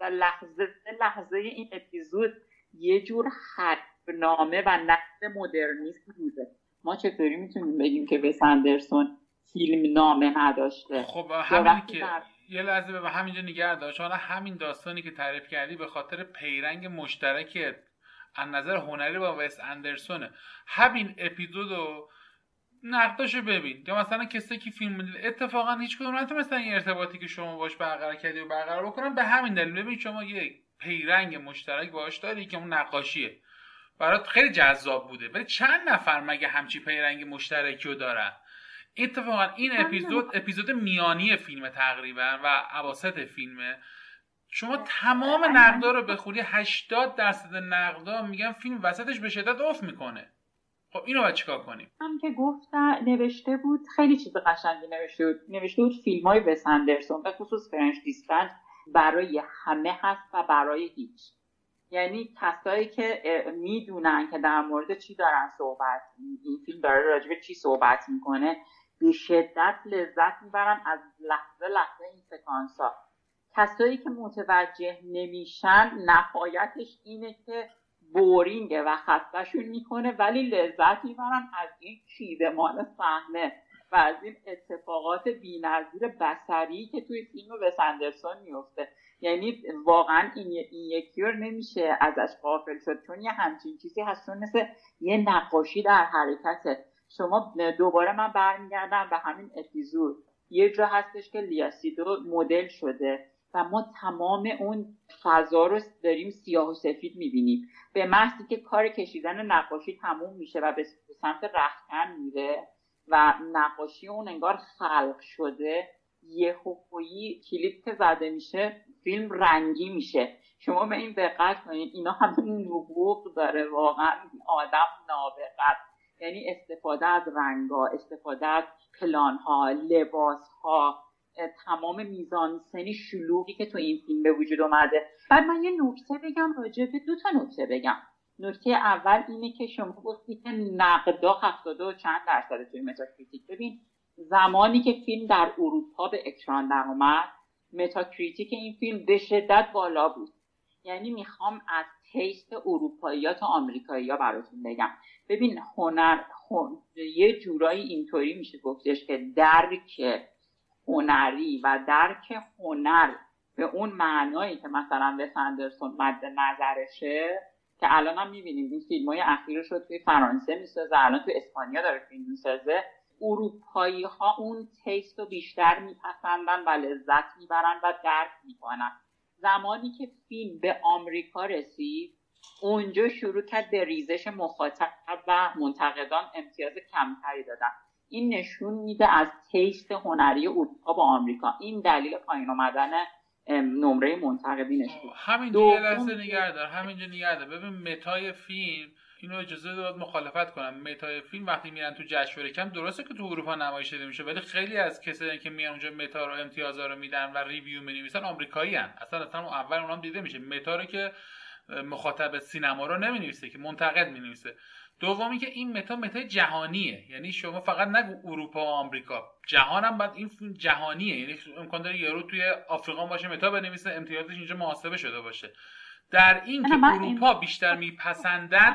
لحظه این اپیزود یه جور حرفنامه و نقد مدرنیسم بوده. ما چطوری میتونیم بگیم که وس اندرسون فیلم نامه نداشته؟ خب همین که یه لحظه به همینجا نگه داشت. حالا همین داستانی که تعریف کردی به خاطر پیرنگ مشترک از نظر هنری با وس اندرسونه. همین اپیزودو نقداشو ببین یا مثلا کسایی که فیلم دیدن اتفاقا هیچ کدوم نتونستن این ارتباطی که شما باش برقرار کردی و برقرار بکنن. به همین دلیل ببین شما یک پیرنگ مشترک باهاش داری که اون نقاشیه، برات خیلی جذاب بوده، ولی چند نفر مگه همچی پیرنگ مشترکی رو دارن؟ اتفاقا این اپیزود میانی فیلم تقریبا و اواسط فیلمه. شما تمام نقدا رو بخونی 80% نقدا میگن فیلم وسطش به شدت افت میکنه. خب اینو باید چیکار کنیم؟ هم که گفتن نوشته بود خیلی چیز قشنگی نوشته بود فیلم‌های وس اندرسون به خصوص فرنچ دیسپچ برای همه هست و برای هیچ. یعنی کسایی که میدونن که در مورد چی دارن صحبت، این فیلم داره راجع به چی صحبت میکنه، به شدت لذت میبرن از لحظه این سکانس‌ها. کسایی که متوجه نمیشن نهایتش اینه که بورینگه و خسته‌شون میکنه، ولی لذت میبرن از این چیدمان صحنه و از این اتفاقات بی‌نظیر بصری که توی فیلم وس اندرسون میفته. یعنی واقعا این یکی رو نمیشه ازش غافل شد، چون یه همچین چیزی هست، چون مثل یه نقاشی در حرکته. شما دوباره من برمیگردم به همین اپیزود، یه جا هستش که لیاسیدو مدل شده و ما تمام اون فضا رو داریم سیاه و سفید میبینیم، به محضی که کار کشیدن نقاشی تموم میشه و به سمت رختکن میره و نقاشی اون انگار خلق شده، یه خوبی کلیپ که زده میشه فیلم رنگی میشه. شما به این دقت کنید، اینا همه نبوغ داره واقعا، آدم نابغه، یعنی استفاده از رنگا، استفاده از پلانها، لباسها، تمام میزانسنی شلوغی که تو این فیلم به وجود اومده. بعد من یه نکته بگم راجع به 2 نکته بگم. نکته اول اینه که شما گفتی که نقدا 72 چند درصد توی متاکریتیک. ببین زمانی که فیلم در اروپا به اکران در اومد، متاکریتیک این فیلم به شدت بالا بود. یعنی میخوام از تیست اروپایی‌ها تا آمریکایی‌ها براتون بگم. ببین یه جورایی اینطوری میشه گفتش که درک هنری و درک هنر به اون معنایی که مثلا وس اندرسون مد نظرشه، که الان هم میبینیم این فیلم‌های اخیرش رو توی فرانسه میسازه، الان توی اسپانیا داره فیلم میسازه، اروپایی ها اون تیست رو بیشتر میپسندن و لذت میبرن و درک میکنن. زمانی که فیلم به آمریکا رسید، اونجا شروع کرد به ریزش مخاطب و منتقدان امتیاز کمتری دادن. این نشون میده از تیست هنری اروپا با آمریکا. این دلیل پایین آمدن نمره منتقدینش بود. همینجا یه لحظه نگه دار. ببین متای فیلم، اینو اجازه داد مخالفت کنم، متای فیلم وقتی میرن تو جشنواره کم، درسته که تو اروپا نمایش داده میشه، ولی خیلی از کسایی که میان اونجا متا رو امتیازا رو میدن و ریویو مینویسن آمریکایی ان. اصلا اول اونام دیده میشه. متا رو که مخاطب سینما رو نمینویسه، که منتقد مینویسه. دومی که این متای جهانیه، یعنی شما فقط نگو اروپا و آمریکا، جهان هم بعد این فیلم جهانیه، یعنی امکان داره یارو توی آفریقا باشه متا بنویسه امتیازش اینجا محاسبه شده باشه. در این که اروپا بیشتر میپسندن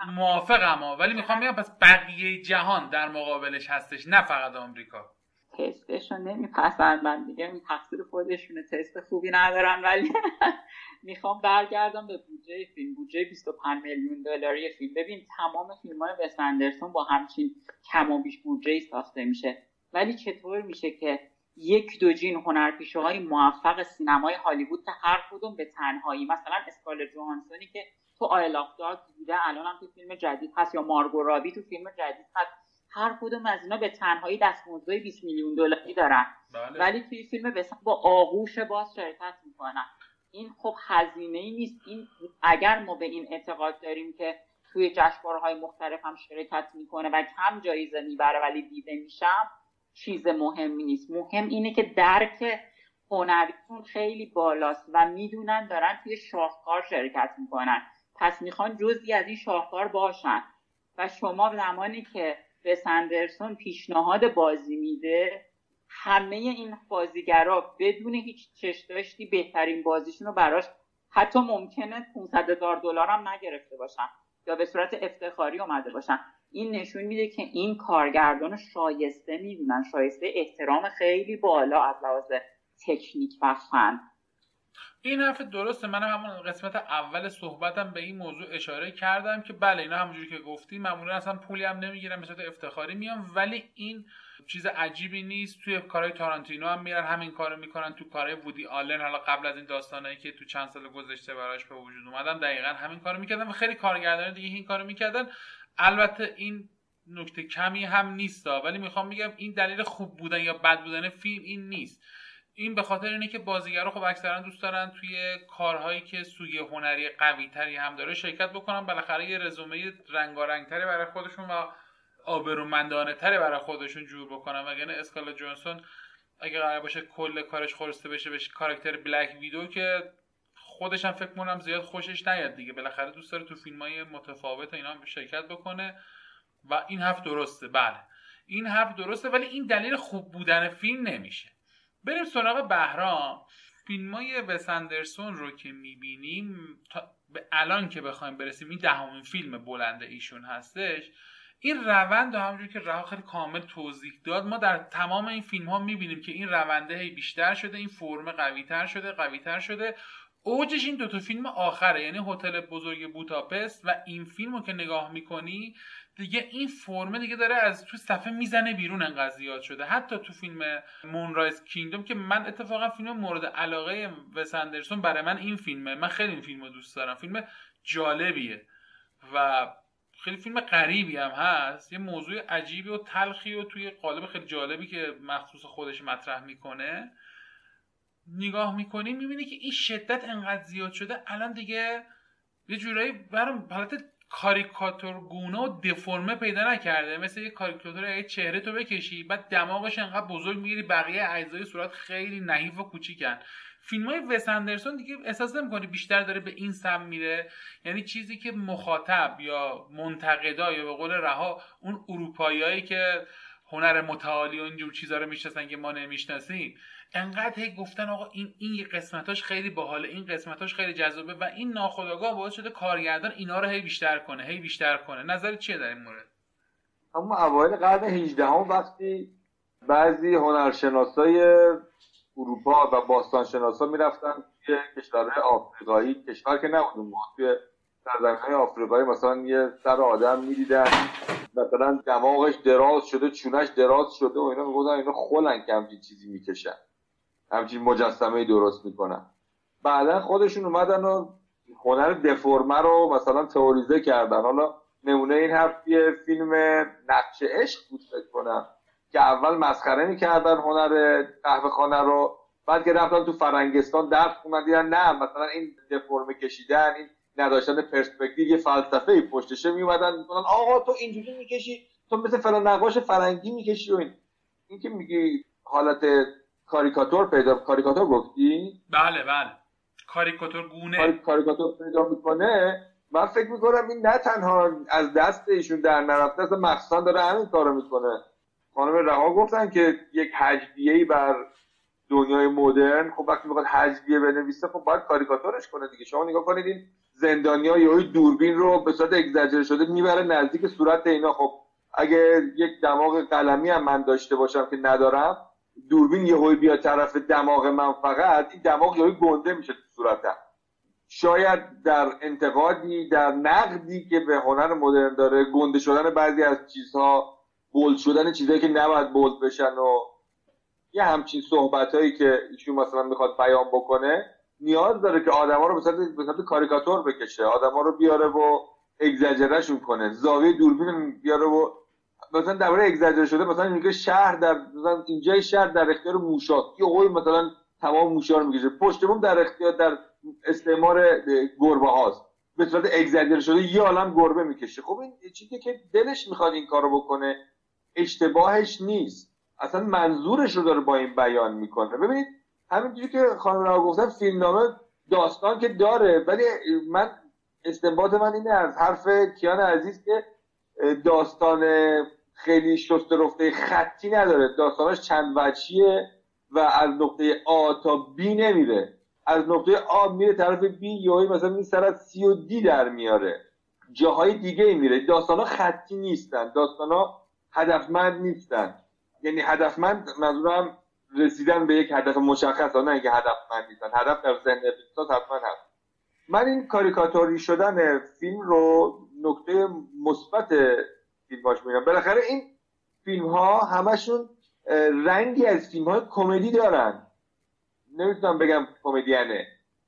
موافقم، ولی میخوام بگم پس بقیه جهان در مقابلش هستش، نه فقط آمریکا. تستشو نمیپسندن دیگه، تقصیر خودشونه، تست خوبی ندارن. ولی میخوام برگردم به بودجه فیلم، بودجه 25 میلیون دلاری فیلم. ببین تمام فیلم‌های وس اندرسون با همچین کم و بیش بودجه‌ای ساخته میشه، ولی چطور میشه که یک دو جین هنرپیشه‌های موفق سینمای هالیوود که هر کدوم به تنهایی، مثلا اسکارلت جوهانسونی که تو آیل آف داگ بوده، الان هم تو فیلم جدید هست، یا مارگو رابی تو فیلم جدید هست، هر کدوم از اینا به تنهایی دستمزد 20 میلیون دلاری دارن. بله. ولی توی فیلم با آغوش باز شرکت میکنن. این خب هزینه‌ای نیست. این اگر ما به این اعتقاد داریم که توی جشنواره‌های مختلف هم شرکت میکنه و کم جایزه میبره ولی دیده میشم، چیز مهمی نیست. مهم اینه که درک هنریتون خیلی بالاست و میدونن دارن توی شاهکار شرکت میکنن، پس میخوان جزئی از این شاهکار باشن. و شما زمانی که وس اندرسون پیشنهاد بازی میده، همه این بازیگرا بدون هیچ چشم‌داشتی بهترین بازیشون رو براش، حتی ممکنه $500,000 هم نگرفته باشن یا به صورت افتخاری اومده باشن. این نشون میده که این کارگردان شایسته میدونن، شایسته احترام خیلی بالا از لحاظ تکنیک و فن. این حرف درسته. منم همون قسمت اول صحبتم به این موضوع اشاره کردم که بله اینا همونجوری که گفتی معمولا اصلا پولی هم نمیگیرن، به صورت افتخاری میان، ولی این چیز عجیبی نیست. توی کارهای تارانتینو هم میرن همین کارو میکنن، تو کارهای وودی آلن حالا قبل از این داستانایی که تو چند سال گذشته براش به وجود اومدن دقیقاً همین کارو میکردن و خیلی کارگردان دیگه این کارو میکردن. البته این نکته کمی هم نیست، ولی میخوام بگم این دلیل خوب بودن یا بد بودن فیلم این نیست. این به خاطر اینه که بازیگرا خب اکثرا دوست دارن توی کارهایی که سوی هنری قوی‌تری هم داره شرکت بکنن، بالاخره یه رزومه رنگارنگ‌تری برای خودشون و آبرومندانه‌تری برای خودشون جور بکنن. وگرنه اسکارلت جوهانسون اگه قرار باشه کل کارش خورسته بشه کاراکتر بلک ویدو، که خودش هم فکر کنم زیاد خوشش نیاد دیگه، بالاخره دوست داره تو فیلم‌های متفاوت اینا هم شرکت بکنه و این حرف درسته. بله این حرف درسته، ولی این دلیل خوب بودن فیلم نمیشه. بریم سراغ بهرام. فیلمای وس اندرسون رو که میبینیم به الان که بخوایم برسیم این 10مین فیلم بلند ایشون هستش، این روند و همونجور که رها خیلی کامل توضیح داد، ما در تمام این فیلم ها میبینیم که این رونده هی بیشتر شده، این فرم قویتر شده. اوجش این دوتا فیلم آخره، یعنی هتل بزرگ بوداپست و این فیلم رو که نگاه میکنی دیگه این فرمه دیگه داره از تو صفحه میزنه بیرون، انقدر زیاد شده. حتی تو فیلم مونرایز کینگدم که من اتفاقا فیلم مورد علاقه وس اندرسون برای من این فیلمه، من خیلی این فیلم رو دوست دارم، فیلم جالبیه و خیلی فیلم غریبی هم هست، یه موضوع عجیبی و تلخی و توی قالب خیلی جالبی که مخصوص خودش مطرح میکنه نگاه میکنی، میبینی که این شدت انقدر زیاد شده الان دیگه یه جورایی برام حالت کاریکاتورگونه و دفرمه پیدا نکرده، مثل یه کاریکاتور یه چهره تو بکشی بعد دماغش انقدر بزرگ میگیری بقیه اجزای صورت خیلی نحیف و کوچیکن. فیلمای وس اندرسون دیگه احساس نمی‌کنی بیشتر داره به این سمت میره، یعنی چیزی که مخاطب یا منتقدا یا به قول رها اون اروپاییایی که هنر متعالی و اینجور چیزا رو میشناسن که ما نمیشناسیم، انقدر هی گفتن آقا این قسمتاش خیلی باحاله، این قسمتاش خیلی جذابه و این ناخودآگاه باعث شده کارگردان اینا رو هی بیشتر کنه. نظر چیه در این مورد؟ اما اوایل قرن 18 وقتی بعضی هنرشناسای اروپا و باستانشناسا میرفتن توی کشورهای آفریقایی، کشور که نبود توی سرزمین‌های آفریقایی، مثلا یه سر آدم می‌دیدن مثلا دماغش دراز شده، چونش دراز شده و اینا میگفتن اینا خلن که همچین چیزی میکشن، همچین مجسمه‌ای درست میکنن. بعدا خودشون اومدن و هنر دفرمه رو مثلا تئوریزه کردن. حالا نمونه این هفته فیلم نقش عشق بود فکر کنم که اول مسخره میکردن هنر قهوه‌خانه رو، بعد که رفتن تو فرنگستان درس خوندن دیدن نه مثلا این دفرمه کشیدن، این نداشتن پرسپکتیو یه فلسفه‌ای پشتشه، میومدن میگن آقا تو اینجوری میکشی، تو مثل فلان نقاش فرنگی میکشی. و این که میگی حالت کاریکاتور گفتی؟ بله کاریکاتور گونه کاریکاتور پیدا میکنه. من فکر میکنم این نه تنها از دست ایشون در نرفته، اصلا مخصوصا داره همین کارو میکنه. خانم رها گفتن که یک هجویه‌ای بر دنیای مدرن، خب وقتی میخواد هجویه بنویسه خب باید کاریکاتورش کنه دیگه. شما نگاه کنید این زندانیا یهو دوربین رو به صورت اگزاجره شده میبره نزدیک صورت اینا. خب اگه یک دماغ قلمی هم من داشته باشم که ندارم، دوربین یهو بیاد طرف دماغ من، فقط این دماغ یهو گنده میشه تو صورتم. شاید در انتقادی، در نقدی که به هنر مدرن داره، گنده شدن بعضی از چیزها، بولد شدن چیزایی که نباید بولد بشن و یه همچین صحبتایی که ایشون مثلا میخواد بیان بکنه، نیاز داره که آدما رو به صورت کاریکاتور بکشه، آدما رو بیاره و اگزاجرهشون کنه، زاویه دوربین بیاره و مثلا درباره اگزاجره شده مثلا میگه شهر در مثلا اینجای شهر در اختیار موشاست، یه قوی مثلا تمام موشا رو میکشه، پشت بوم در اختیار در استعمار گربه هاست، به صورت اگزاجره شده یه عالم گربه میکشه. خب این چیزی که دلش میخواد این کارو بکنه، اشتباهش نیست، اصلا منظورش رو داره با این بیان میکنه. ببینید همینجوری که خانم رها گفتن فیلمنامه داستان که داره، ولی من استنباط من اینه از حرف کیان عزیز که داستان خیلی شسته رفته خطی نداره، داستاناش چند وجهیه و از نقطه آ تا بی نمیره، از نقطه آ میره طرف بی، یهویی مثلا این سر از سی و دی در میاره، جاهای دیگه میره. داستانا خطی نیستن، داستانا هدفمند نیستن. یعنی هدفمند منظورم رسیدن به یک هدف مشخص، نه اینکه هدفمند نیستن، هدف در ذهن فیلمساز حتما هست. من این کاریکاتوری شدن فیلم رو نکته مثبت فیلماش میگم. بالاخره این فیلم ها همشون رنگی از فیلم های کمدی دارن، نمیتونم بگم کمدیانه،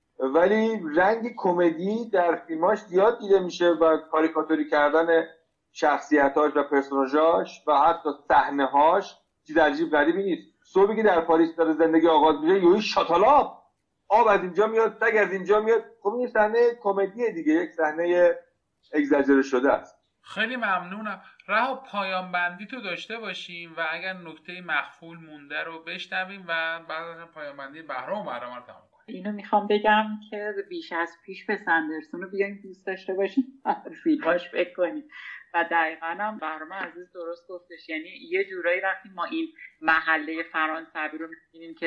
ولی رنگ کمدی در فیلماش زیاد دیده میشه و کاریکاتوری کردن شخصیتاش و پرسوناژاش و حتی صحنه‌هاش چیز عجیب غریبی نیست. صبحی که در پاریس داره زندگی آغاز میشه، یهو شاتالاب آب از اینجا میاد، سگ از اینجا میاد. خب این صحنه کمدی دیگه، یک صحنه اگزاجره شده است. خیلی ممنونم. رها پایان بندی تو داشته باشیم و اگر نکته مخفول مونده رو بشنویم و بعد از پایان بندی بهرام برنامه رو تمام کنیم. اینو میخوام بگم که بیش از پیش وس اندرسون رو بیاین دوست داشته باشیم، فیلماش فکر کنیم. و دقیقاً هم بهرام عزیز درست گفتش، یعنی یه جورایی وقتی ما این محله فرانسوی رو می‌بینیم که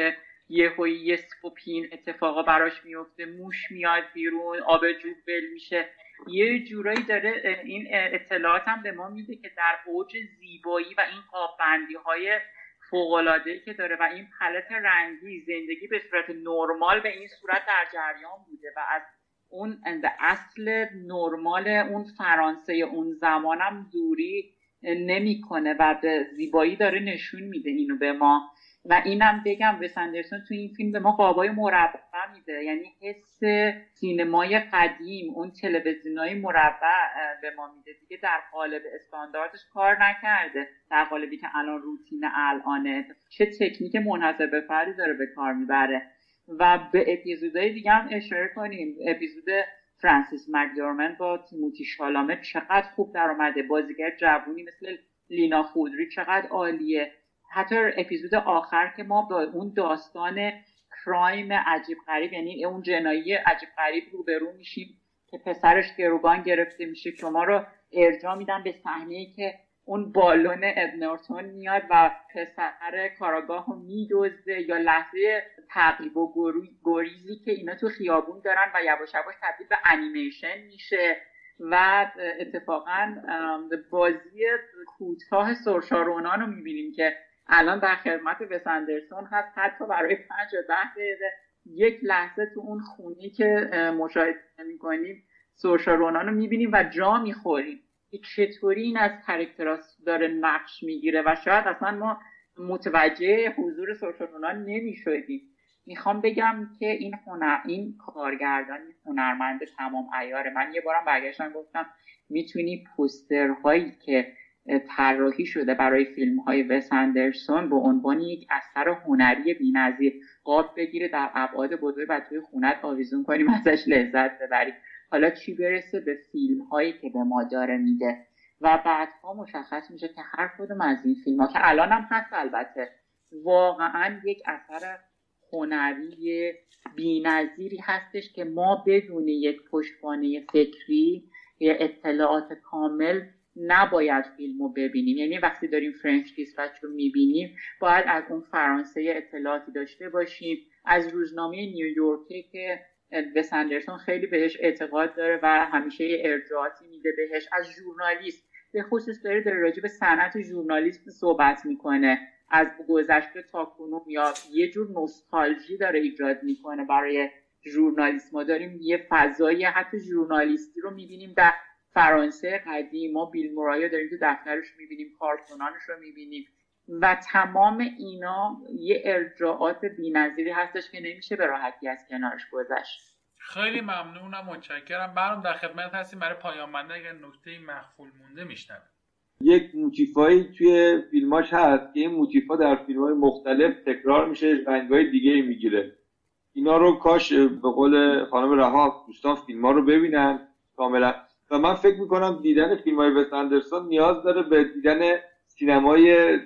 یه سکوپین اتفاقا براش میفته، موش میاد بیرون، آب جوب ول میشه. یه جورایی داره این اطلاعات هم به ما میده که در اوج زیبایی و این قاب‌بندی های فوق‌العاده‌ای که داره و این پالت رنگی، زندگی به صورت نرمال به این صورت در جریان بوده و از اون اصل نرمال اون فرانسه اون زمانم دوری نمیکنه و به زیبایی داره نشون میده اینو به ما. و اینم بگم وس اندرسون تو این فیلم به ما قابای مربع میده، یعنی حس سینمای قدیم، اون تلویزیونای مربع به ما میده دیگه. در قالب استانداردش کار نکرده، در قالبی که الان روتین الانه. چه تکنیک منحصر به فردی داره به کار میبره. و به اپیزودهای دیگه هم اشاره کنیم. اپیزود فرانسیس مکدورمند با تیموتی شالامه چقدر خوب در اومده، بازیگر جوونی مثل لینا خودری چقدر عالیه. حتی اپیزود آخر که ما با اون داستان کرایم عجیب غریب، یعنی اون جنایی عجیب غریب روبرو میشیم که پسرش گروگان گرفته میشه، که ما رو ارجاع میدن به صحنه‌ای که اون بالون اد نورتون میاد و پسر کاراگاه رو میدزده، یا لحظه تعقیب و گریزی که اینا تو خیابون دارن و یواش یواش تبدیل به انیمیشن میشه. و اتفاقا بازی کوتاه سورشا رونان رو میبینیم که الان در خدمت وس اندرسون هست، حتی برای 5 تا 10 دقیقه یک لحظه تو اون خونی که مشاهده میکنیم سورشا رونان رو میبینیم و جا میخوریم که چطوری این از کاراکتراس داره نقش میگیره و شاید اصلا ما متوجه حضور سورشا رونان نمیشدیم. میخوام بگم که این کارگردان هنرمند تمام عیاره. من یه بارم برگشتم گفتم میتونی پوسترهایی که طراحی شده برای فیلم‌های وس اندرسون به عنوان یک اثر هنری بی‌نظیر قاب بگیره، در ابعاد بزرگ و توی خونت آویزون کنیم، ازش لذت ببریم. حالا چی برسه به فیلم‌هایی که به ما داره میده و بعدها مشخص میشه که هر کدوم از این فیلم‌ها که الان هم هست البته واقعاً یک اثر هنری بی‌نظیری هستش که ما بدون یک پشتوانه فکری یا اطلاعات کامل نباید فیلمو ببینیم. یعنی وقتی داریم فرنچ دیسپچ رو میبینیم باید از اون فرانسه اطلاعاتی داشته باشیم، از روزنامه نیویورکی که وس اندرسون خیلی بهش اعتقاد داره و همیشه ارجاعاتی میده بهش، از ژورنالیست به خصوص داره راجع به صنعت ژورنالیسم صحبت میکنه، از گذشته تا کنون، یا یه جور نوستالژی داره ایجاد میکنه برای ژورنالیسم. ما داریم یه فضایی حتی ژورنالیستی رو میبینیم در فرانسه قدیم. ما بیل مورای داریم تو دفترش میبینیم، کارکنانش رو میبینیم و تمام اینا یه ارجاعات بی‌نظیری هستش که نمیشه به راحتی از کنارش گذشت. خیلی ممنونم، متشکرم. برام در خدمت هستیم برای پایان بندی اگر نکته مخفول مونده میشنویم. یک موتیفایی توی فیلماش هست که این موتیفا در فیلم‌های مختلف تکرار میشه، رنگ‌های دیگه‌ای میگیره. اینا رو کاش به قول خانم رها دوستان فیلم‌ها رو ببینن کاملا. و من فکر میکنم دیدن فیلم‌های وس اندرسون نیاز داره به دیدن سینمای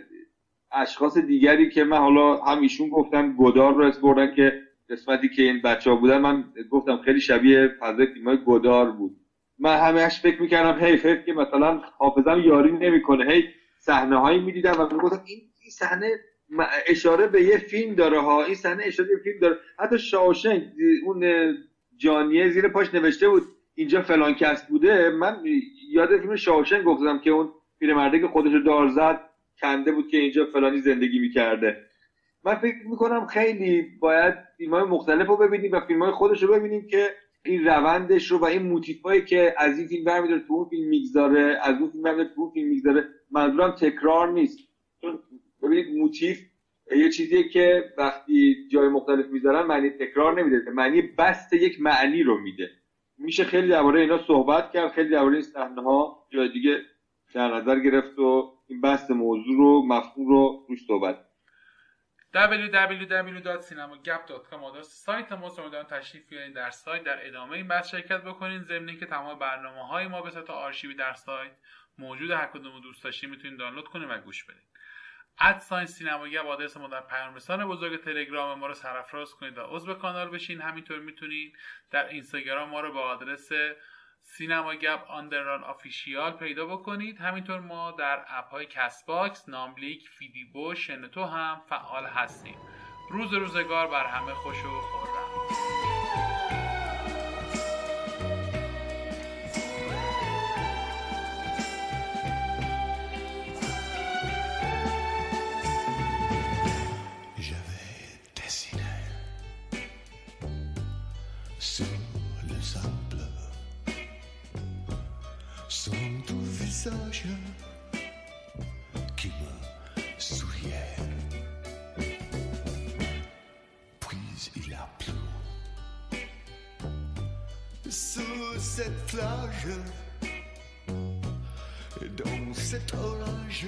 اشخاص دیگری که من حالا هم ایشون گفتن گودار رو اسم بردن که قسمتی که این بچه‌ها بودن من گفتم خیلی شبیه فضای فیلم‌های گودار بود. من همه‌اش فکر میکردم حیف که مثلا حافظم یاری نمیکنه، هی صحنه‌هایی میدیدم و میگفتم این صحنه اشاره به یه فیلم داره ها، این صحنه اشاره به فیلم داره. حتی شاوشنگ اون جانیه زیر پاش نوشته بود اینجا فلان کس بوده. من یاد فیلم شاوشنگ گفتم که اون پیرمرده که خودش رو دار زد کنده بود که اینجا فلانی زندگی میکرده. من فکر میکنم خیلی باید فیلم‌های مختلف رو ببینیم و فیلم‌های خودش رو ببینیم که این روندش رو و این موتیفایی که از این فیلم برمی‌داره تو اون فیلم میگذاره، از اون فیلم برمی‌داره تو اون فیلم میگذاره. منظورم تکرار نیست. ببینید موتیف یه چیزیه که وقتی جای مختلف میذارن معنی تکرار نمیده، معنی بست یک معنی رو میده. میشه خیلی درباره اینا صحبت کرد، خیلی درباره این صحنه‌ها جای دیگه در نظر گرفت و این بست موضوع رو مفهوم رو روش صحبت. www.cinemagap.com آدرس سایت ما. امیدوارم تشریف بیارین در سایت، در ادامه این بحث شرکت بکنین. ضمن اینکه تمام برنامه‌های ما به صورت آرشیوی در سایت موجود، هر کدوم دوست داشتین میتونین دانلود کنین و گوش بدین. @سینماگپ آدرس ما در پیام رسان بزرگ تلگرام ما رو سرافراز کنید و عضو کانال بشین. همینطور میتونید در اینستاگرام ما رو با آدرس cinemagap_official پیدا بکنید. همینطور ما در اپ های کست باکس، ناملیک، فیدیبو، شنوتو هم فعال هستیم. روزگار بر همه خوش و خرم. Qui me souriait. Puis il a plu sur cette plage, dans cet orage,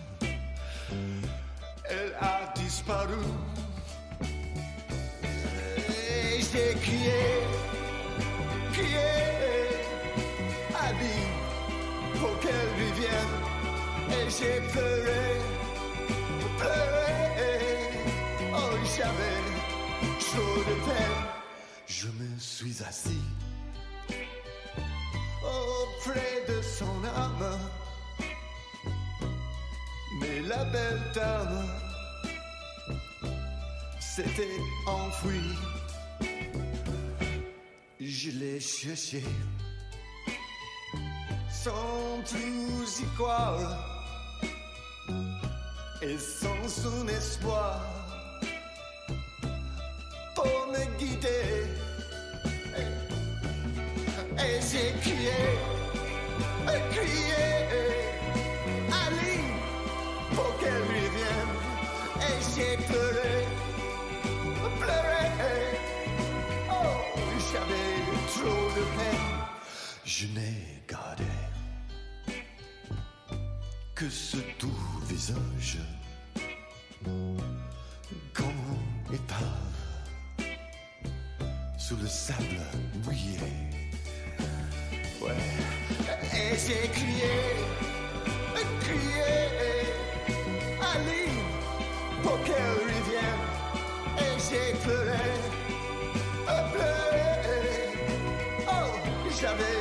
elle a disparu. Et j'ai crié, à lui pour qu'elle revienne. Et j'ai pleuré, oh j'avais trop de peine. Je me suis assis auprès de son âme, mais la belle dame s'était enfuie. Je l'ai cherché sans plus y croire, et sans son espoir pour me guider. Et j'ai crié, Ali, pour qu'elle revienne. Et j'ai pleuré, oh, j'avais trop de peine. Je n'ai gardé que ce doux visage comme épave sous le sable mouillé. Ouais. Et j'ai crié, Ali, pour qu'elle revienne. Et j'ai pleuré, oh, j'avais